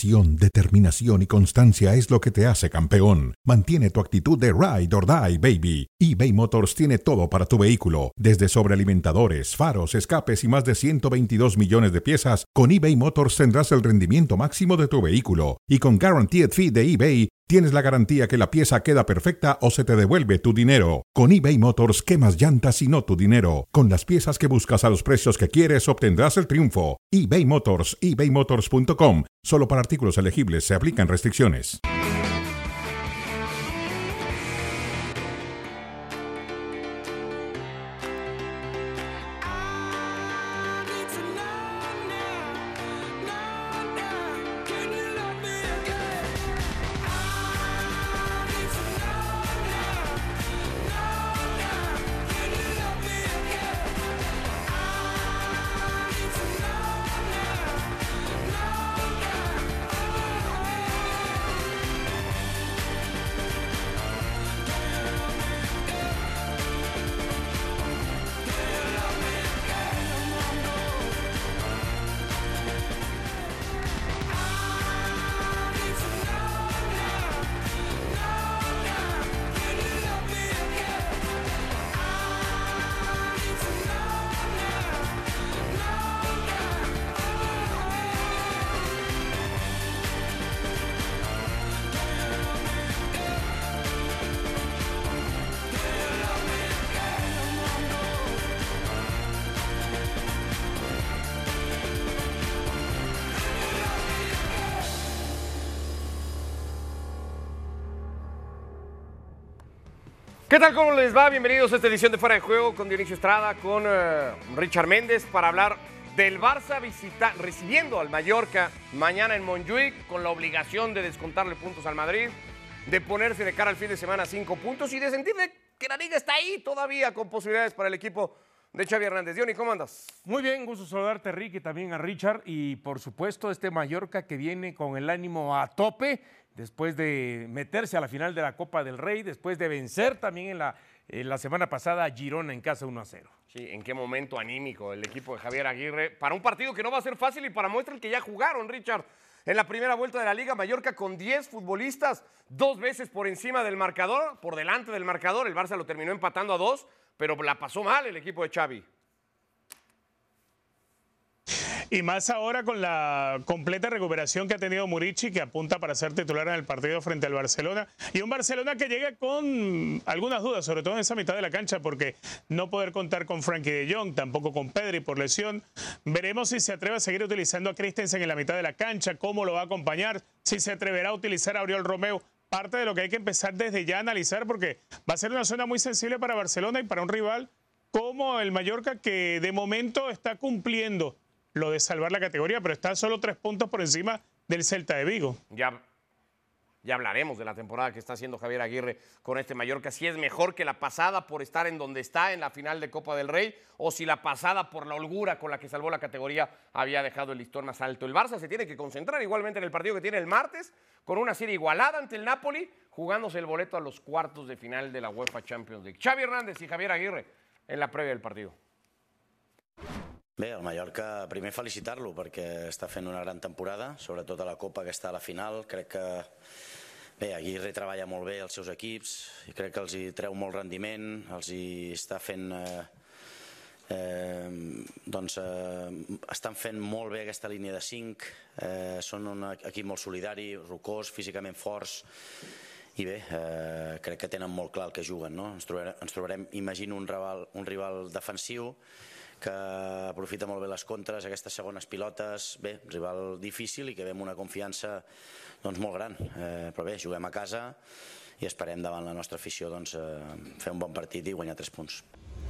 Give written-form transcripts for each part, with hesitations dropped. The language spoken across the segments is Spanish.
Pasión, determinación y constancia es lo que te hace campeón. Mantiene tu actitud de ride or die, baby. eBay Motors tiene todo para tu vehículo, desde sobrealimentadores, faros, escapes y más de 122 millones de piezas. Con eBay Motors tendrás el rendimiento máximo de tu vehículo. Y con Guaranteed Fee de eBay, tienes la garantía que la pieza queda perfecta o se te devuelve tu dinero. Con eBay Motors, quemas llantas y no tu dinero. Con las piezas que buscas a los precios que quieres, obtendrás el triunfo. eBay Motors, ebaymotors.com. Solo para artículos elegibles se aplican restricciones. ¿Qué tal? ¿Cómo les va? Bienvenidos a esta edición de Fuera de Juego con Dionisio Estrada, con Richard Méndez para hablar del Barça recibiendo al Mallorca mañana en Montjuic con la obligación de descontarle puntos al Madrid, de ponerse de cara al fin de semana 5 puntos y de sentir que la liga está ahí todavía con posibilidades para el equipo de Xavi Hernández. Diony, ¿cómo andas? Muy bien, gusto saludarte, Rick, y también a Richard. Y por supuesto este Mallorca que viene con el ánimo a tope después de meterse a la final de la Copa del Rey, después de vencer también en la semana pasada a Girona en casa 1-0. Sí, ¿en qué momento anímico el equipo de Javier Aguirre? Para un partido que no va a ser fácil y para muestra el que ya jugaron, Richard. En la primera vuelta de la Liga, Mallorca con 10 futbolistas, 2 veces por encima del marcador, por delante del marcador. El Barça lo terminó empatando a 2, pero la pasó mal el equipo de Xavi. Y más ahora con la completa recuperación que ha tenido Muriqi, que apunta para ser titular en el partido frente al Barcelona. Y un Barcelona que llega con algunas dudas, sobre todo en esa mitad de la cancha, porque no poder contar con Frenkie de Jong, tampoco con Pedri por lesión. Veremos si se atreve a seguir utilizando a Christensen en la mitad de la cancha, cómo lo va a acompañar, si se atreverá a utilizar a Oriol Romeu. Parte de lo que hay que empezar desde ya a analizar, porque va a ser una zona muy sensible para Barcelona y para un rival como el Mallorca, que de momento está cumpliendo lo de salvar la categoría, pero está solo 3 puntos por encima del Celta de Vigo. Ya hablaremos de la temporada que está haciendo Javier Aguirre con este Mallorca, si es mejor que la pasada por estar en donde está en la final de Copa del Rey, o si la pasada por la holgura con la que salvó la categoría había dejado el listón más alto. El Barça se tiene que concentrar igualmente en el partido que tiene el martes, con una serie igualada ante el Napoli, jugándose el boleto a los cuartos de final de la UEFA Champions League. Xavi Hernández y Javier Aguirre en la prèvia del partido. Bé, el Mallorca, primer felicitar-lo perquè està fent una gran temporada, sobretot a la Copa que està a la final. Crec que bé, Aguirre treballa molt bé els seus equips i crec que els hi treu molt rendiment, els hi està fent estan fent molt bé aquesta línia de 5, són un equip molt solidari, rocós, físicament forts i bé, crec que tenen molt clar el que juguen, no? Ens trobarem, imagino, un rival defensiu que aprofita molt bé les contres, aquestes segones pilotes, bé, rival difícil i que ve amb una confiança doncs, molt gran, però bé, juguem a casa i esperem davant la nostra afició doncs, fer un bon partit i guanyar 3 punts.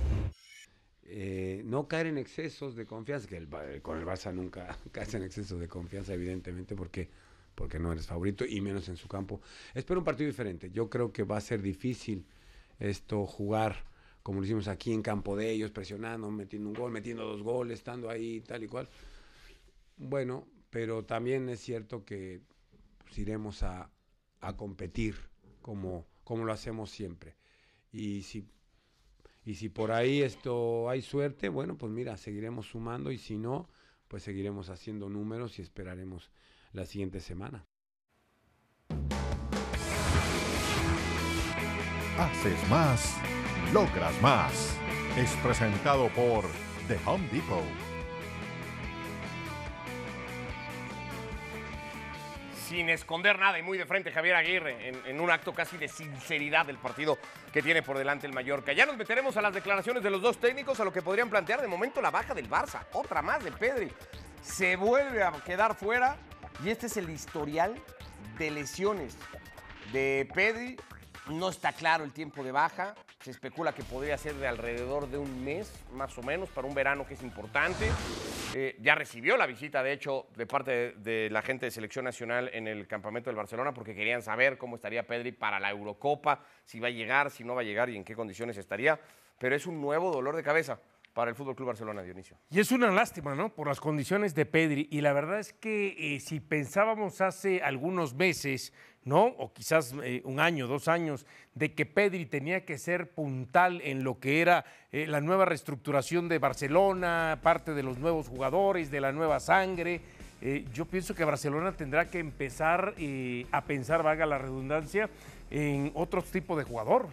No caer en excesos de confianza, que con el Barça nunca caes en excesos de confianza, evidentemente, porque no eres favorito y menos en su campo. Espero un partido diferente. Yo creo que va a ser difícil jugar como lo hicimos aquí en campo de ellos, presionando, metiendo un gol, metiendo 2 goles, estando ahí tal y cual. Bueno, pero también es cierto que pues, iremos a competir como lo hacemos siempre. Y si por ahí hay suerte, bueno, pues mira, seguiremos sumando y si no, pues seguiremos haciendo números y esperaremos la siguiente semana. Haces más, logras más. Es presentado por The Home Depot. Sin esconder nada y muy de frente Javier Aguirre en un acto casi de sinceridad del partido que tiene por delante el Mallorca. Ya nos meteremos a las declaraciones de los dos técnicos, a lo que podrían plantear de momento la baja del Barça. Otra más de Pedri. Se vuelve a quedar fuera y este es el historial de lesiones de Pedri. No está claro el tiempo de baja. Se especula que podría ser de alrededor de un mes, más o menos, para un verano que es importante. Ya recibió la visita, de hecho, de parte de la gente de Selección Nacional en el campamento del Barcelona, porque querían saber cómo estaría Pedri para la Eurocopa, si va a llegar, si no va a llegar y en qué condiciones estaría. Pero es un nuevo dolor de cabeza para el Fútbol Club Barcelona, Dionisio. Y es una lástima, ¿no? Por las condiciones de Pedri. Y la verdad es que si pensábamos hace algunos meses, ¿no? O quizás un año, 2 años, de que Pedri tenía que ser puntal en lo que era la nueva reestructuración de Barcelona, parte de los nuevos jugadores, de la nueva sangre. Yo pienso que Barcelona tendrá que empezar a pensar, valga la redundancia, en otro tipo de jugador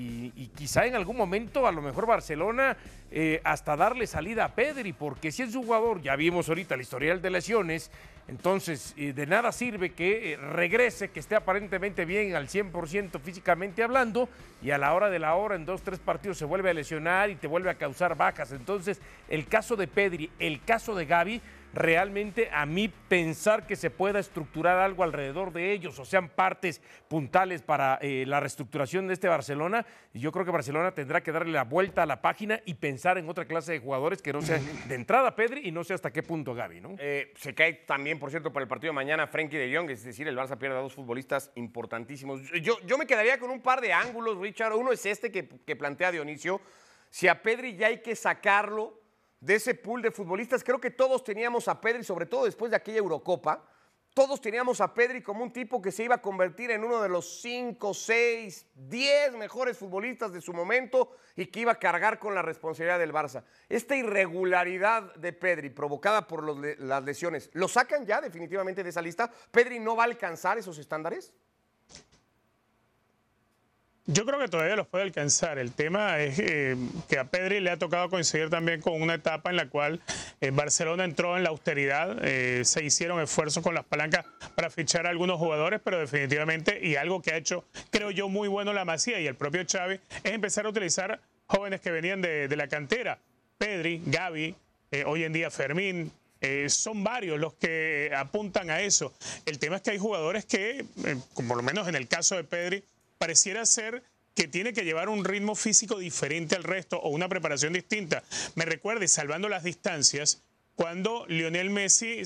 y quizá en algún momento a lo mejor Barcelona hasta darle salida a Pedri, porque si es un jugador, ya vimos ahorita el historial de lesiones, entonces de nada sirve que regrese, que esté aparentemente bien al 100% físicamente hablando y a la hora de la hora en 2-3 partidos se vuelve a lesionar y te vuelve a causar bajas. Entonces el caso de Pedri, el caso de Gavi, realmente a mí pensar que se pueda estructurar algo alrededor de ellos o sean partes puntales para la reestructuración de este Barcelona, yo creo que Barcelona tendrá que darle la vuelta a la página y pensar en otra clase de jugadores que no sean de entrada Pedri y no sé hasta qué punto Gavi, ¿no? Se cae también, por cierto, para el partido de mañana Frenkie de Jong, es decir, el Barça pierde a 2 futbolistas importantísimos. Yo me quedaría con un par de ángulos, Richard. Uno es este que plantea Dionisio. Si a Pedri ya hay que sacarlo de ese pool de futbolistas, creo que todos teníamos a Pedri, sobre todo después de aquella Eurocopa, todos teníamos a Pedri como un tipo que se iba a convertir en uno de los 5, 6, 10 mejores futbolistas de su momento y que iba a cargar con la responsabilidad del Barça. Esta irregularidad de Pedri provocada por las lesiones, ¿lo sacan ya definitivamente de esa lista? ¿Pedri no va a alcanzar esos estándares? Yo creo que todavía los puede alcanzar. El tema es que a Pedri le ha tocado coincidir también con una etapa en la cual Barcelona entró en la austeridad, se hicieron esfuerzos con las palancas para fichar a algunos jugadores, pero definitivamente, y algo que ha hecho, creo yo, muy bueno la Masía y el propio Xavi, es empezar a utilizar jóvenes que venían de la cantera. Pedri, Gavi, hoy en día Fermín, son varios los que apuntan a eso. El tema es que hay jugadores que, por lo menos en el caso de Pedri, pareciera ser que tiene que llevar un ritmo físico diferente al resto o una preparación distinta. Me recuerda, salvando las distancias, cuando Lionel Messi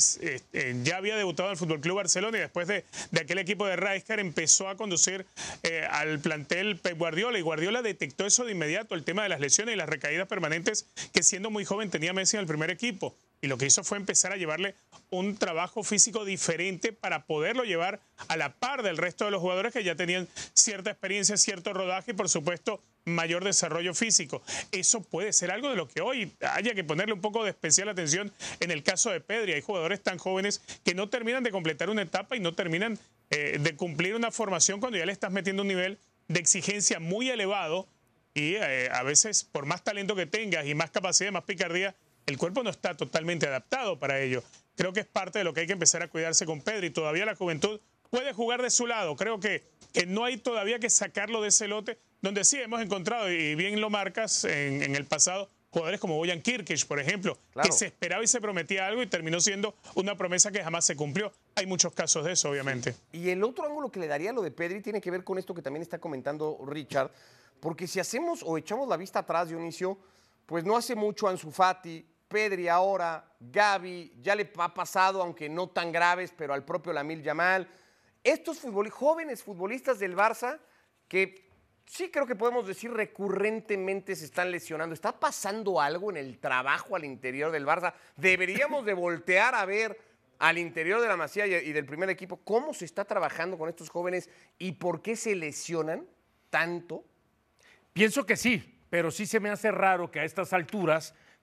ya había debutado en el FC Barcelona y después de aquel equipo de Rijkaard empezó a conducir al plantel Pep Guardiola, y Guardiola detectó eso de inmediato, el tema de las lesiones y las recaídas permanentes que siendo muy joven tenía Messi en el primer equipo. Y lo que hizo fue empezar a llevarle un trabajo físico diferente para poderlo llevar a la par del resto de los jugadores que ya tenían cierta experiencia, cierto rodaje y, por supuesto, mayor desarrollo físico. Eso puede ser algo de lo que hoy haya que ponerle un poco de especial atención en el caso de Pedri. Hay jugadores tan jóvenes que no terminan de completar una etapa y no terminan de cumplir una formación cuando ya le estás metiendo un nivel de exigencia muy elevado y a veces, por más talento que tengas y más capacidad, más picardía, el cuerpo no está totalmente adaptado para ello. Creo que es parte de lo que hay que empezar a cuidarse con Pedri. Todavía la juventud puede jugar de su lado. Creo que no hay todavía que sacarlo de ese lote, donde sí hemos encontrado, y bien lo marcas en el pasado, jugadores como Bojan Kirkic, por ejemplo, claro, que se esperaba y se prometía algo y terminó siendo una promesa que jamás se cumplió. Hay muchos casos de eso, obviamente. Sí. Y el otro ángulo que le daría a lo de Pedri tiene que ver con esto que también está comentando Richard, porque si hacemos o echamos la vista atrás, Dionisio, pues no hace mucho Ansu Fati, Pedri ahora, Gavi, ya le ha pasado, aunque no tan graves, pero al propio Lamine Yamal. Estos jóvenes futbolistas del Barça que sí creo que podemos decir recurrentemente se están lesionando. ¿Está pasando algo en el trabajo al interior del Barça? Deberíamos de voltear a ver al interior de la Masía y del primer equipo cómo se está trabajando con estos jóvenes y por qué se lesionan tanto. Pienso que sí, pero sí se me hace raro que a estas alturas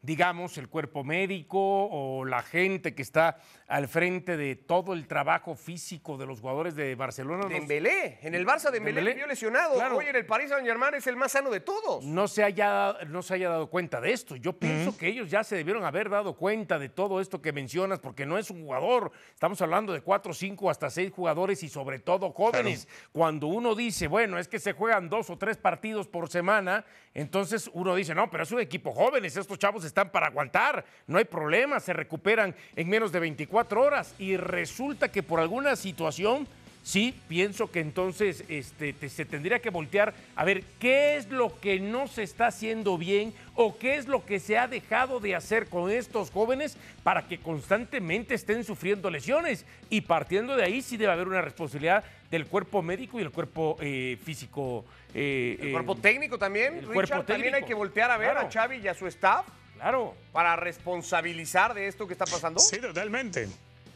digamos, el cuerpo médico o la gente que está al frente de todo el trabajo físico de los jugadores de Barcelona. Dembélé, en el Barça Dembélé vio lesionado. Claro. Hoy en el Paris Saint-Germain es el más sano de todos. No se haya dado cuenta de esto. Yo pienso que ellos ya se debieron haber dado cuenta de todo esto que mencionas, porque no es un jugador. Estamos hablando de 4, 5, hasta 6 jugadores y sobre todo jóvenes. Claro. Cuando uno dice, bueno, es que se juegan 2 o 3 partidos por semana, entonces uno dice, no, pero es un equipo jóvenes, estos chavos están para aguantar, no hay problema, se recuperan en menos de 24 horas. Y resulta que por alguna situación, sí, pienso que entonces se tendría que voltear a ver qué es lo que no se está haciendo bien o qué es lo que se ha dejado de hacer con estos jóvenes para que constantemente estén sufriendo lesiones. Y partiendo de ahí sí debe haber una responsabilidad del cuerpo médico y el cuerpo físico. El cuerpo técnico también, el Richard, cuerpo también técnico. hay que voltear a ver Claro. a Xavi y a su staff. Claro. Para responsabilizar de esto que está pasando. Sí, totalmente.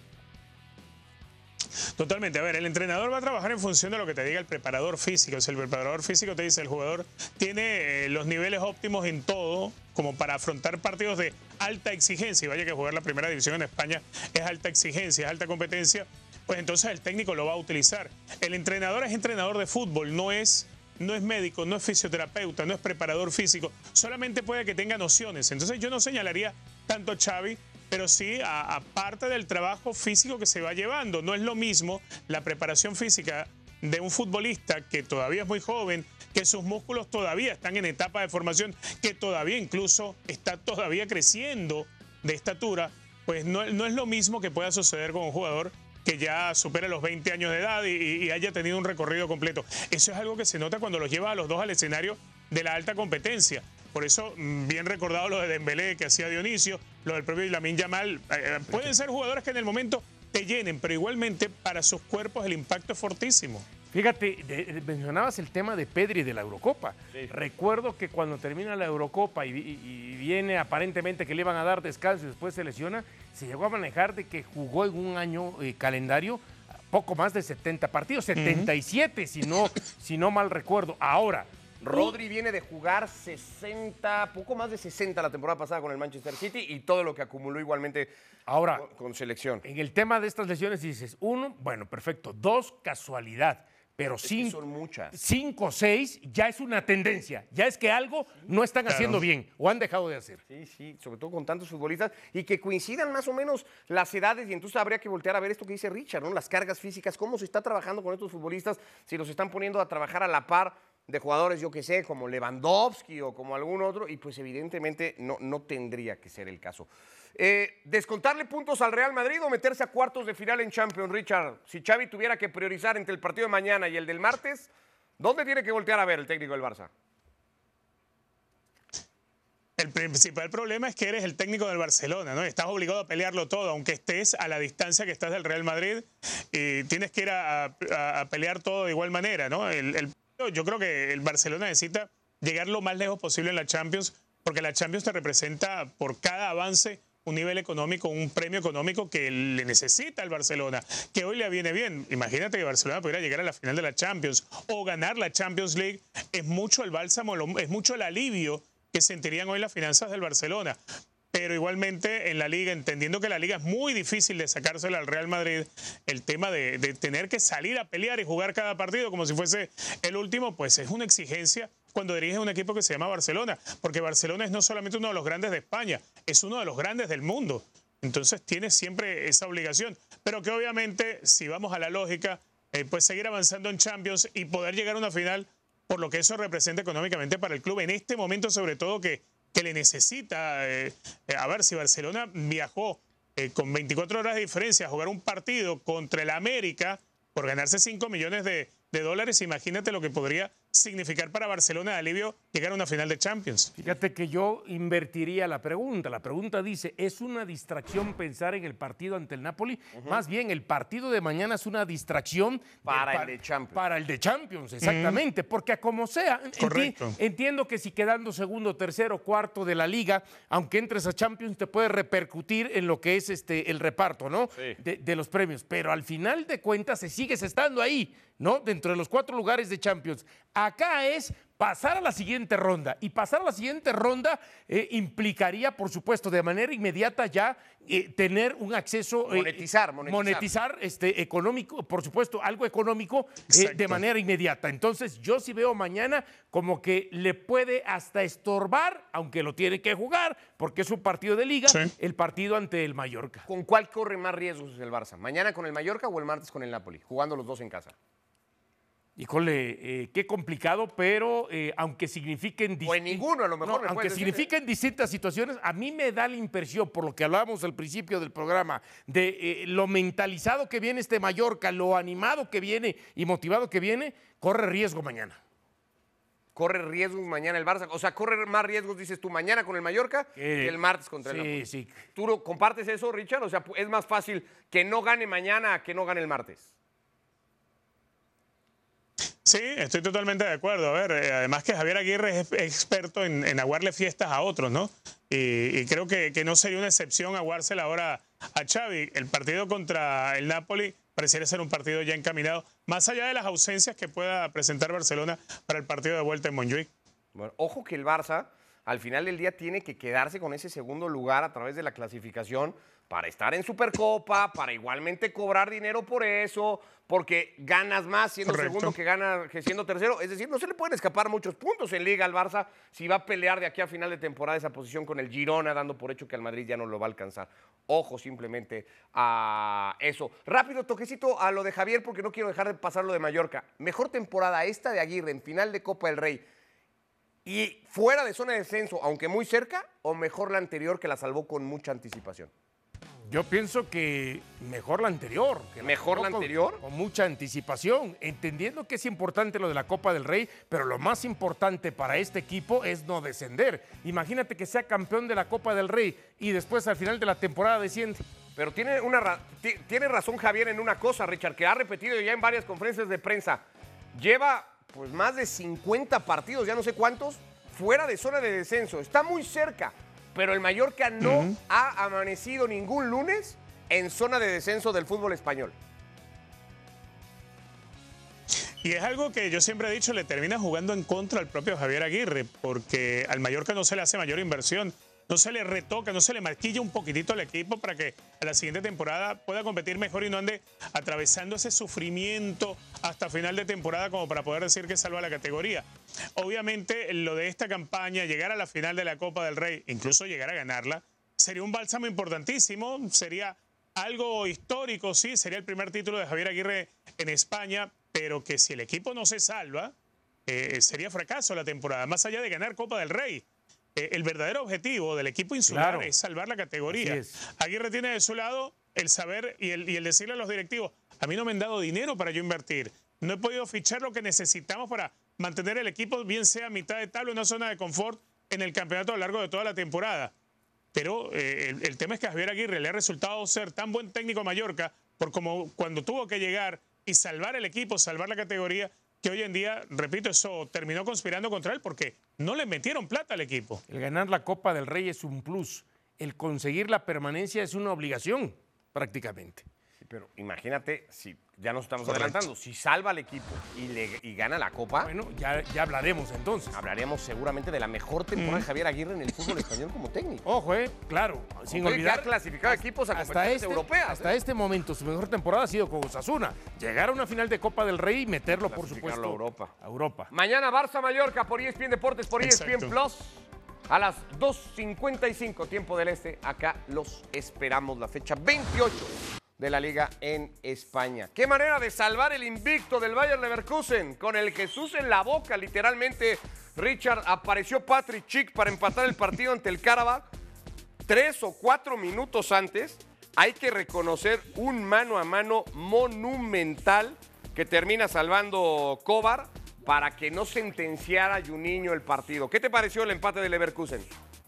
Totalmente. A ver, el entrenador va a trabajar en función de lo que te diga el preparador físico. Si el preparador físico te dice el jugador tiene los niveles óptimos en todo como para afrontar partidos de alta exigencia, y vaya que jugar la primera división en España es alta exigencia, es alta competencia, pues entonces el técnico lo va a utilizar. El entrenador es entrenador de fútbol, no es médico, no es fisioterapeuta, no es preparador físico, solamente puede que tenga nociones. Entonces yo no señalaría tanto a Xavi, pero sí a parte del trabajo físico que se va llevando. No es lo mismo la preparación física de un futbolista que todavía es muy joven, que sus músculos todavía están en etapa de formación, que todavía incluso está todavía creciendo de estatura, pues no es lo mismo que pueda suceder con un jugador que ya supera los 20 años de edad y haya tenido un recorrido completo. Eso es algo que se nota cuando los lleva a los dos al escenario de la alta competencia. Por eso, bien recordado lo de Dembélé que hacía Dionisio, lo del propio Lamine Yamal. Pueden ser jugadores que en el momento te llenen, pero igualmente para sus cuerpos el impacto es fortísimo. Fíjate, mencionabas el tema de Pedri de la Eurocopa. Sí. Recuerdo que cuando termina la Eurocopa y viene aparentemente que le iban a dar descanso y después se lesiona, se llegó a manejar de que jugó en un año calendario poco más de 70 partidos, 77 si no mal recuerdo. Ahora, Rodri viene de jugar poco más de 60 la temporada pasada con el Manchester City y todo lo que acumuló igualmente ahora con selección. En el tema de estas lesiones dices, 1, bueno, perfecto, 2, casualidad. Pero 5, son muchas. 5, 6 ya es una tendencia. Ya es que algo no están haciendo bien o han dejado de hacer. Sí, sobre todo con tantos futbolistas y que coincidan más o menos las edades, y entonces habría que voltear a ver esto que dice Richard, ¿no? Las cargas físicas, cómo se está trabajando con estos futbolistas, si los están poniendo a trabajar a la par de jugadores, yo que sé, como Lewandowski o como algún otro, y pues evidentemente no tendría que ser el caso. ¿Descontarle puntos al Real Madrid o meterse a cuartos de final en Champions, Richard? Si Xavi tuviera que priorizar entre el partido de mañana y el del martes, ¿dónde tiene que voltear a ver el técnico del Barça? El principal problema es que eres el técnico del Barcelona, ¿no? Estás obligado a pelearlo todo, aunque estés a la distancia que estás del Real Madrid, y tienes que ir a pelear todo de igual manera, ¿no? Yo creo que el Barcelona necesita llegar lo más lejos posible en la Champions, porque la Champions te representa por cada avance un nivel económico, un premio económico que le necesita al Barcelona, que hoy le viene bien. Imagínate que Barcelona pudiera llegar a la final de la Champions o ganar la Champions League. Es mucho el bálsamo, es mucho el alivio que sentirían hoy las finanzas del Barcelona. Pero igualmente en la Liga, entendiendo que la Liga es muy difícil de sacársela al Real Madrid, el tema de tener que salir a pelear y jugar cada partido como si fuese el último, pues es una exigencia cuando diriges un equipo que se llama Barcelona, porque Barcelona es no solamente uno de los grandes de España, es uno de los grandes del mundo. Entonces tiene siempre esa obligación, pero que obviamente, si vamos a la lógica, pues seguir avanzando en Champions y poder llegar a una final, por lo que eso representa económicamente para el club, en este momento sobre todo que le necesita. A ver, si Barcelona viajó con 24 horas de diferencia a jugar un partido contra el América por ganarse 5 millones de dólares, imagínate lo que podría significar para Barcelona de alivio llegar a una final de Champions. Fíjate que yo invertiría la pregunta. La pregunta dice, ¿es una distracción pensar en el partido ante el Napoli? Más bien, el partido de mañana es una distracción para el de Champions. Para el de Champions, exactamente. Porque a como sea, entiendo que si quedando segundo, tercero, cuarto de la Liga, aunque entres a Champions, te puede repercutir en lo que es el reparto, ¿no? Sí. De los premios. Pero al final de cuentas, sigues estando ahí, ¿no? Dentro de los 4 lugares de Champions. Acá es pasar a la siguiente ronda. Y pasar a la siguiente ronda implicaría, por supuesto, de manera inmediata ya tener un acceso... monetizar económico, por supuesto, algo económico de manera inmediata. Entonces, yo sí veo mañana como que le puede hasta estorbar, aunque lo tiene que jugar, porque es un partido de liga, el partido ante el Mallorca. ¿Con cuál corre más riesgos el Barça? ¿Mañana con el Mallorca o el martes con el Napoli? Jugando los dos en casa. Híjole, qué complicado, pero aunque signifiquen... O en ninguno, a lo mejor. No, aunque signifiquen distintas situaciones, a mí me da la impresión, por lo que hablábamos al principio del programa, de lo mentalizado que viene este Mallorca, lo animado que viene y motivado que viene, corre riesgo mañana. Corre riesgos mañana el Barça. O sea, corre más riesgos, dices tú, mañana con el Mallorca que el martes contra el Napoli. Sí. ¿Tú compartes eso, Richard? O sea, es más fácil que no gane mañana que no gane el martes. Sí, estoy totalmente de acuerdo. A ver, además que Javier Aguirre es experto en aguarle fiestas a otros, ¿no? Y creo que no sería una excepción aguársela ahora a Xavi. El partido contra el Napoli pareciera ser un partido ya encaminado, más allá de las ausencias que pueda presentar Barcelona para el partido de vuelta en Montjuic. Bueno, ojo que el Barça al final del día tiene que quedarse con ese segundo lugar a través de la clasificación para estar en Supercopa, para igualmente cobrar dinero por eso, porque ganas más siendo segundo que siendo tercero. Es decir, no se le pueden escapar muchos puntos en Liga al Barça si va a pelear de aquí a final de temporada esa posición con el Girona, dando por hecho que al Madrid ya no lo va a alcanzar. Ojo simplemente a eso. Rápido, toquecito a lo de Javier, porque no quiero dejar de pasar lo de Mallorca. Mejor temporada esta de Aguirre en final de Copa del Rey y fuera de zona de descenso, aunque muy cerca, o mejor la anterior que la salvó con mucha anticipación. Yo pienso que mejor la anterior. ¿Mejor la anterior? Con mucha anticipación, entendiendo que es importante lo de la Copa del Rey, pero lo más importante para este equipo es no descender. Imagínate que sea campeón de la Copa del Rey y después al final de la temporada desciende. Pero tiene razón Javier en una cosa, Richard, que ha repetido ya en varias conferencias de prensa. Lleva pues más de 50 partidos, ya no sé cuántos, fuera de zona de descenso. Está muy cerca. Pero el Mallorca no ha amanecido ningún lunes en zona de descenso del fútbol español. Y es algo que yo siempre he dicho, le termina jugando en contra al propio Javier Aguirre, porque al Mallorca no se le hace mayor inversión, no se le retoca, no se le maquilla un poquitito al equipo para que a la siguiente temporada pueda competir mejor y no ande atravesando ese sufrimiento hasta final de temporada como para poder decir que salva la categoría. Obviamente lo de esta campaña, llegar a la final de la Copa del Rey, incluso llegar a ganarla, sería un bálsamo importantísimo, sería algo histórico, sí, sería el primer título de Javier Aguirre en España, pero que si el equipo no se salva, sería fracaso la temporada, más allá de ganar Copa del Rey. El verdadero objetivo del equipo insular es salvar la categoría. Aguirre tiene de su lado el saber y el decirle a los directivos, a mí no me han dado dinero para yo invertir, no he podido fichar lo que necesitamos para mantener el equipo, bien sea a mitad de tabla, una zona de confort en el campeonato a lo largo de toda la temporada. Pero el tema es que a Javier Aguirre le ha resultado ser tan buen técnico a Mallorca, por como cuando tuvo que llegar y salvar el equipo, salvar la categoría, que hoy en día, repito, eso terminó conspirando contra él porque no le metieron plata al equipo. El ganar la Copa del Rey es un plus. El conseguir la permanencia es una obligación, prácticamente. Sí, pero imagínate, si ya nos estamos adelantando, si salva al equipo y gana la Copa... Bueno, ya hablaremos entonces. Hablaremos seguramente de la mejor temporada de Javier Aguirre en el fútbol español como técnico. Ojo, claro, sin olvidar... Que ha clasificado equipos a competencias europeas. Hasta este momento, su mejor temporada ha sido con Osasuna. Llegar a una final de Copa del Rey y meterlo, por supuesto, a Europa. Mañana Barça-Mallorca por ESPN Deportes, por ESPN Plus. A las 2:55, tiempo del este. Acá los esperamos, la fecha 28 de la Liga en España. Qué manera de salvar el invicto del Bayer Leverkusen. Con el Jesús en la boca, literalmente, Richard, apareció Patrick Schick para empatar el partido ante el Karabakh. 3 o 4 minutos antes, hay que reconocer un mano a mano monumental que termina salvando Kovar para que no sentenciara Juninho el partido. ¿Qué te pareció el empate de Leverkusen?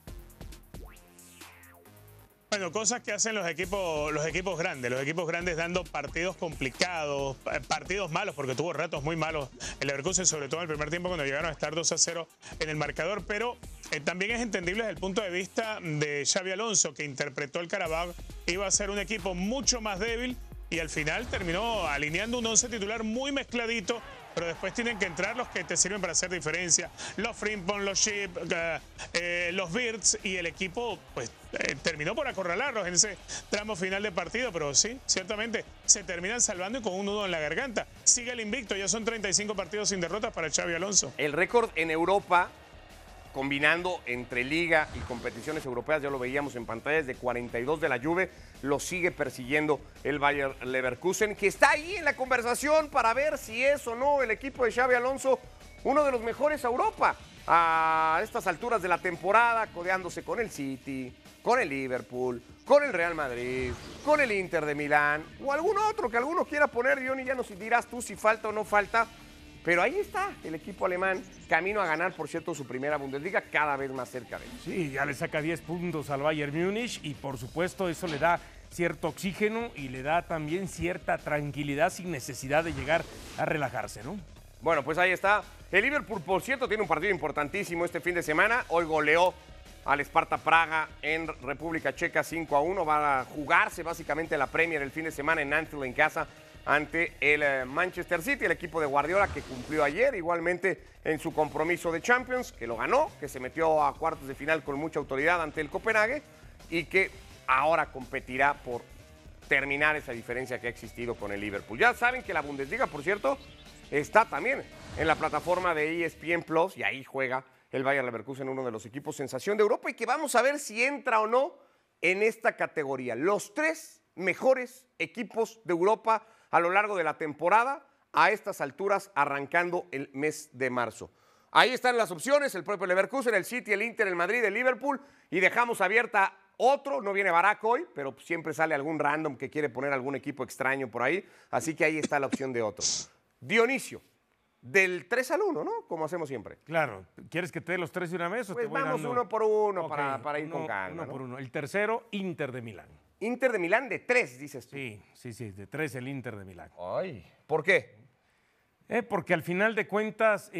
Bueno, cosas que hacen los equipos grandes dando partidos complicados, partidos malos, porque tuvo ratos muy malos el Leverkusen, sobre todo en el primer tiempo cuando llegaron a estar 2-0 en el marcador, pero también es entendible desde el punto de vista de Xabi Alonso, que interpretó el Karabakh, iba a ser un equipo mucho más débil y al final terminó alineando un once titular muy mezcladito, pero después tienen que entrar los que te sirven para hacer diferencia. Los Frimpong, los Ship, los Birds, y el equipo pues terminó por acorralarlos en ese tramo final de partido, pero sí, ciertamente se terminan salvando y con un nudo en la garganta. Sigue el invicto, ya son 35 partidos sin derrotas para Xabi Alonso. El récord en Europa, combinando entre liga y competiciones europeas, ya lo veíamos en pantallas, de 42 de la Juve, lo sigue persiguiendo el Bayer Leverkusen, que está ahí en la conversación para ver si es o no el equipo de Xabi Alonso uno de los mejores a Europa a estas alturas de la temporada, codeándose con el City, con el Liverpool, con el Real Madrid, con el Inter de Milán o algún otro que alguno quiera poner. Johnny, ya nos dirás tú si falta o no falta. Pero ahí está el equipo alemán, camino a ganar, por cierto, su primera Bundesliga, cada vez más cerca de ellos. Sí, ya le saca 10 puntos al Bayern Múnich y por supuesto eso le da cierto oxígeno y le da también cierta tranquilidad sin necesidad de llegar a relajarse, ¿no? Bueno, pues ahí está. El Liverpool, por cierto, tiene un partido importantísimo este fin de semana. Hoy goleó al Sparta Praga en República Checa 5-1. Va a jugarse básicamente la Premier el fin de semana en Anfield en casa ante el Manchester City, el equipo de Guardiola que cumplió ayer igualmente en su compromiso de Champions, que lo ganó, que se metió a cuartos de final con mucha autoridad ante el Copenhague y que ahora competirá por terminar esa diferencia que ha existido con el Liverpool. Ya saben que la Bundesliga, por cierto, está también en la plataforma de ESPN Plus y ahí juega el Bayer Leverkusen, uno de los equipos sensación de Europa y que vamos a ver si entra o no en esta categoría. Los 3 mejores equipos de Europa a lo largo de la temporada, a estas alturas, arrancando el mes de marzo. Ahí están las opciones, el propio Leverkusen, el City, el Inter, el Madrid, el Liverpool, y dejamos abierta otro, no viene Barak hoy, pero siempre sale algún random que quiere poner algún equipo extraño por ahí, así que ahí está la opción de otro. Dionisio, del 3 al 1, ¿no? Como hacemos siempre. Claro, ¿quieres que te dé los 3 de una vez o Pues te voy vamos dando? uno por uno Okay, para ir con calma, uno ¿no? por uno. El tercero, Inter de Milán. Inter de Milán de 3, dices tú. Sí, de 3 el Inter de Milán. Ay, ¿por qué? Porque al final de cuentas,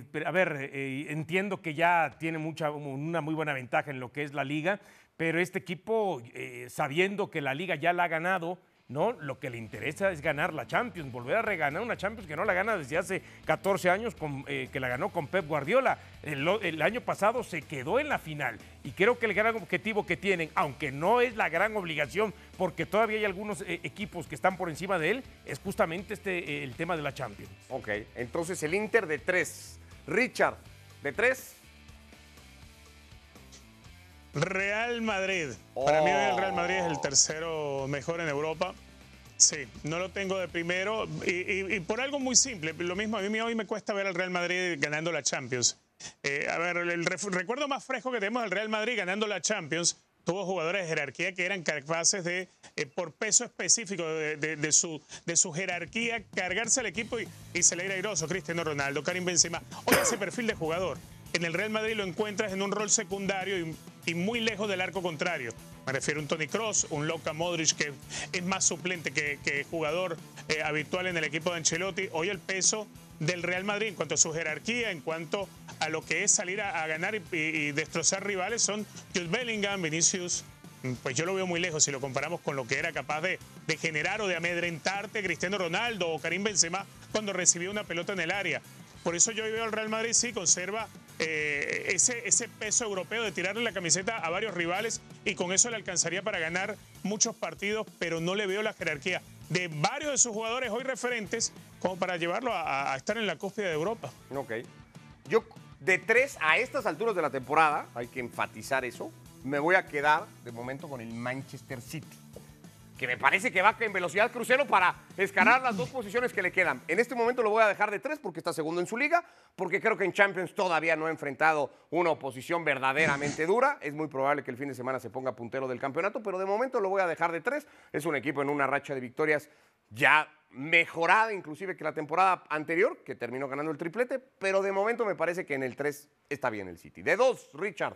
entiendo que ya tiene una muy buena ventaja en lo que es la liga, pero este equipo, sabiendo que la liga ya la ha ganado, ¿no? Lo que le interesa es ganar la Champions, volver a reganar una Champions que no la gana desde hace 14 años, que la ganó con Pep Guardiola. El año pasado se quedó en la final y creo que el gran objetivo que tienen, aunque no es la gran obligación, porque todavía hay algunos equipos que están por encima de él, es justamente el tema de la Champions. Ok, entonces el Inter de 3. Richard, de 3. Real Madrid. Para mí el Real Madrid es el tercero mejor en Europa. Sí, no lo tengo de primero y por algo muy simple. Lo mismo, a mí hoy me cuesta ver al Real Madrid ganando la Champions. El recuerdo más fresco que tenemos del Real Madrid ganando la Champions, tuvo jugadores de jerarquía que eran capaces de, por peso específico de su jerarquía, cargarse al equipo y salir airoso. Cristiano Ronaldo, Karim Benzema. Hoy ese perfil de jugador en el Real Madrid lo encuentras en un rol secundario y muy lejos del arco contrario. Me refiero a un Toni Kroos, un Luka Modric, que es más suplente que jugador habitual en el equipo de Ancelotti. Hoy el peso del Real Madrid en cuanto a su jerarquía, en cuanto a lo que es salir a ganar y destrozar rivales, son Jude Bellingham, Vinicius. Pues yo lo veo muy lejos si lo comparamos con lo que era capaz de generar o de amedrentarte Cristiano Ronaldo o Karim Benzema cuando recibía una pelota en el área. Por eso yo veo al Real Madrid, sí, conserva ese peso europeo de tirarle la camiseta a varios rivales y con eso le alcanzaría para ganar muchos partidos, pero no le veo la jerarquía de varios de sus jugadores hoy referentes como para llevarlo a estar en la cúspide de Europa. Ok. Yo de 3 a estas alturas de la temporada, hay que enfatizar eso, me voy a quedar de momento con el Manchester City, que me parece que va en velocidad crucero para escalar las 2 posiciones que le quedan. En este momento lo voy a dejar de 3 porque está segundo en su liga, porque creo que en Champions todavía no ha enfrentado una oposición verdaderamente dura. Es muy probable que el fin de semana se ponga puntero del campeonato, pero de momento lo voy a dejar de 3. Es un equipo en una racha de victorias ya mejorada inclusive que la temporada anterior, que terminó ganando el triplete, pero de momento me parece que en el 3 está bien el City. De 2, Richard.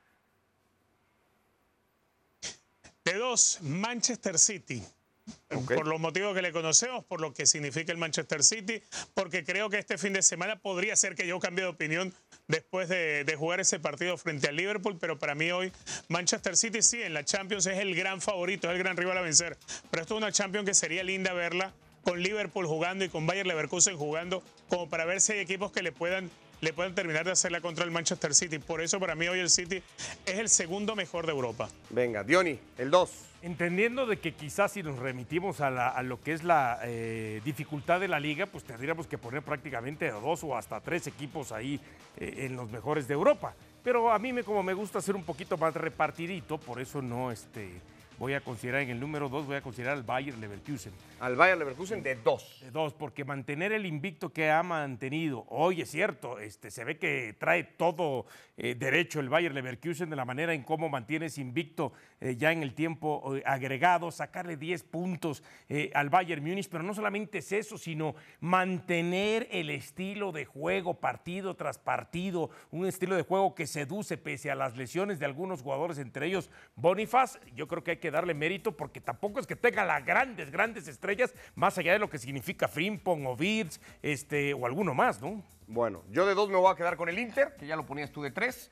De 2, Manchester City. Okay. Por los motivos que le conocemos, por lo que significa el Manchester City, porque creo que este fin de semana podría ser que yo cambie de opinión después de jugar ese partido frente al Liverpool, pero para mí hoy Manchester City sí, en la Champions es el gran favorito, es el gran rival a vencer, pero esto es una Champions que sería linda verla con Liverpool jugando y con Bayer Leverkusen jugando, como para ver si hay equipos que le puedan terminar de hacer la contra el Manchester City. Por eso para mí hoy el City es el segundo mejor de Europa. Venga, Diony, el 2. Entendiendo de que quizás si nos remitimos a lo que es la dificultad de la liga, pues tendríamos que poner prácticamente 2 o hasta 3 equipos ahí en los mejores de Europa. Pero a mí como me gusta ser un poquito más repartidito, por eso no voy a considerar en el número 2, voy a considerar al Bayer Leverkusen. Al Bayer Leverkusen de 2. De 2, porque mantener el invicto que ha mantenido, hoy es cierto, se ve que trae todo derecho el Bayer Leverkusen de la manera en cómo mantiene ese invicto ya en el tiempo agregado, sacarle 10 puntos al Bayern Múnich, pero no solamente es eso, sino mantener el estilo de juego partido tras partido, un estilo de juego que seduce pese a las lesiones de algunos jugadores, entre ellos Boniface. Yo creo que hay que darle mérito porque tampoco es que tenga las grandes estrellas, más allá de lo que significa Frimpong o Wirtz, o alguno más, ¿no? Bueno, yo de 2 me voy a quedar con el Inter, que ya lo ponías tú de 3.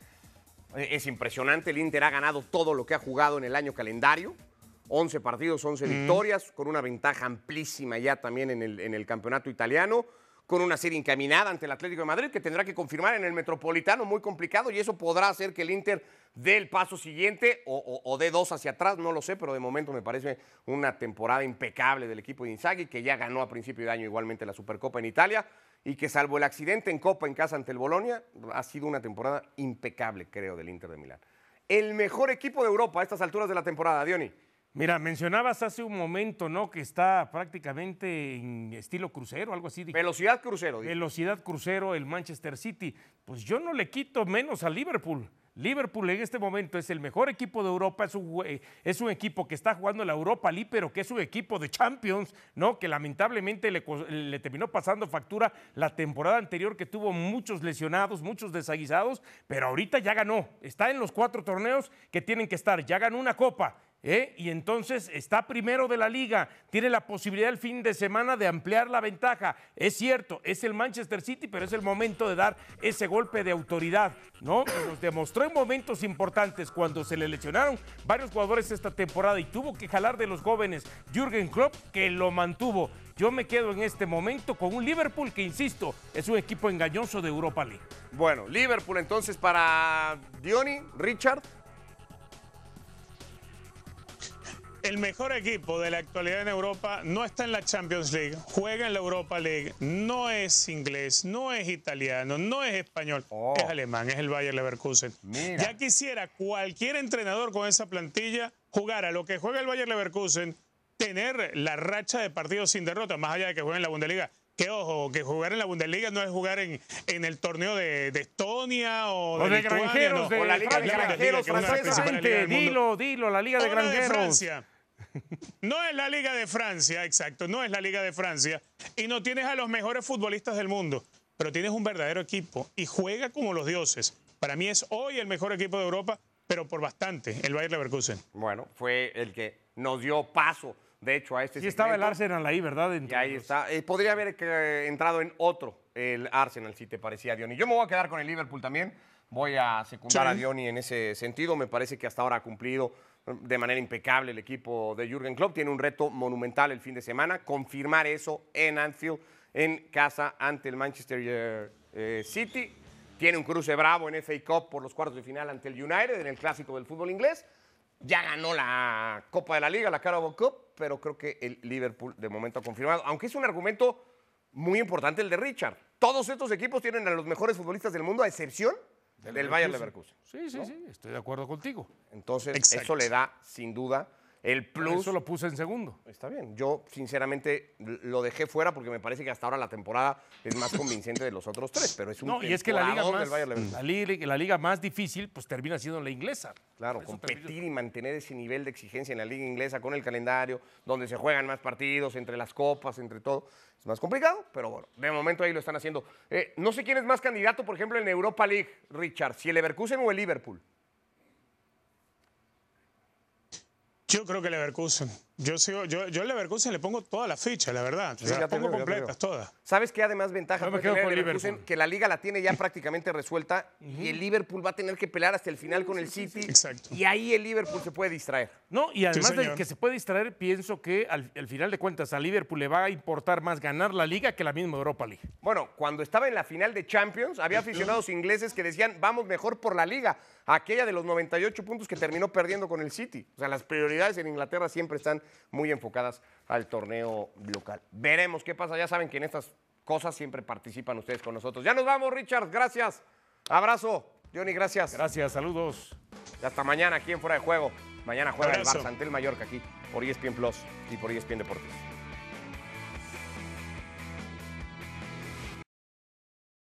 Es impresionante, el Inter ha ganado todo lo que ha jugado en el año calendario. 11 partidos, 11 victorias, con una ventaja amplísima ya también en el campeonato italiano, con una serie encaminada ante el Atlético de Madrid, que tendrá que confirmar en el Metropolitano, muy complicado, y eso podrá hacer que el Inter dé el paso siguiente o dé 2 hacia atrás, no lo sé, pero de momento me parece una temporada impecable del equipo de Inzaghi, que ya ganó a principio de año igualmente la Supercopa en Italia, y que salvo el accidente en Copa en casa ante el Bolonia, ha sido una temporada impecable, creo, del Inter de Milán. El mejor equipo de Europa a estas alturas de la temporada, Diony. Mira, mencionabas hace un momento, ¿no?, que está prácticamente en estilo crucero, algo así. Velocidad crucero. Velocidad crucero el Manchester City. Pues yo no le quito menos a Liverpool. Liverpool en este momento es el mejor equipo de Europa, es un equipo que está jugando la Europa League, pero que es un equipo de Champions, ¿no?, que lamentablemente le terminó pasando factura la temporada anterior, que tuvo muchos lesionados, muchos desaguisados, pero ahorita ya ganó, está en los 4 torneos que tienen que estar, ya ganó una copa. Y entonces está primero de la liga, tiene la posibilidad el fin de semana de ampliar la ventaja. Es cierto, es el Manchester City, pero es el momento de dar ese golpe de autoridad, ¿no? Nos demostró en momentos importantes cuando se le lesionaron varios jugadores esta temporada y tuvo que jalar de los jóvenes Jürgen Klopp, que lo mantuvo. Yo me quedo en este momento con un Liverpool que, insisto, es un equipo engañoso de Europa League. Bueno, Liverpool entonces para Diony, Richard. El mejor equipo de la actualidad en Europa no está en la Champions League, juega en la Europa League, no es inglés, no es italiano, no es español, es alemán, es el Bayer Leverkusen. Mira. Ya quisiera cualquier entrenador con esa plantilla jugar a lo que juega el Bayer Leverkusen, tener la racha de partidos sin derrota, más allá de que juegue en la Bundesliga. Que ojo, que jugar en la Bundesliga no es jugar en el torneo de Estonia o de Lituania, granjeros, no. o la Liga de Granjeros francesamente, dilo, la Liga de Granjeros. De Francia. No es la Liga de Francia, exacto, no es la Liga de Francia. Y no tienes a los mejores futbolistas del mundo, pero tienes un verdadero equipo y juega como los dioses. Para mí es hoy el mejor equipo de Europa, pero por bastante, el Bayer Leverkusen. Bueno, fue el que nos dio paso, de hecho, a este Sí estaba el segmento. Arsenal ahí, ¿verdad? Y ahí está. Podría haber entrado en otro, el Arsenal, si te parecía, Diony. Yo me voy a quedar con el Liverpool también. Voy a secundar a Diony en ese sentido. Me parece que hasta ahora ha cumplido de manera impecable el equipo de Jürgen Klopp. Tiene un reto monumental el fin de semana. Confirmar eso en Anfield, en casa, ante el Manchester City. Tiene un cruce bravo en FA Cup por los cuartos de final ante el United en el clásico del fútbol inglés. Ya ganó la Copa de la Liga, la Carabao Cup, pero creo que el Liverpool de momento ha confirmado, aunque es un argumento muy importante el de Richard. Todos estos equipos tienen a los mejores futbolistas del mundo, a excepción del Bayer Leverkusen. Sí, estoy de acuerdo contigo. Entonces, Exacto. eso le da, sin duda, el plus. Eso lo puse en segundo. Está bien. Yo, sinceramente, lo dejé fuera porque me parece que hasta ahora la temporada es más convincente de los otros 3, pero es un No, y es que la liga, temporadón del Bayer Leverkusen. la liga más difícil pues termina siendo la inglesa. Claro, Por eso competir y mantener ese nivel de exigencia en la liga inglesa con el calendario, donde se juegan más partidos, entre las copas, entre todo, es más complicado, pero bueno, de momento ahí lo están haciendo. No sé quién es más candidato, por ejemplo, en Europa League, Richard, si el Leverkusen o el Liverpool. Yo creo que Leverkusen. Yo al Leverkusen le pongo toda la ficha, la verdad. Sí, O sea, ya te pongo veo, ya te completas, veo. todas. ¿Sabes qué además ventaja Yo me puede quedo tener con el Leverkusen? Liverpool. Que la Liga la tiene ya prácticamente resuelta y el Liverpool va a tener que pelear hasta el final con el City. Exacto. Y ahí el Liverpool se puede distraer. No, y además de señor. que se puede distraer, pienso que al final de cuentas a Liverpool le va a importar más ganar la Liga que la misma Europa League. Bueno, cuando estaba en la final de Champions, había aficionados ingleses que decían, vamos mejor por la Liga. Aquella de los 98 puntos que terminó perdiendo con el City. O sea, las prioridades en Inglaterra siempre están muy enfocadas al torneo local. Veremos qué pasa. Ya saben que en estas cosas siempre participan ustedes con nosotros. Ya nos vamos, Richard. Gracias. Abrazo. Johnny, gracias. Gracias, saludos. Y hasta mañana aquí en Fuera de Juego. Mañana juega el Abrazo. Barça ante el Mallorca aquí por ESPN Plus y por ESPN Deportes.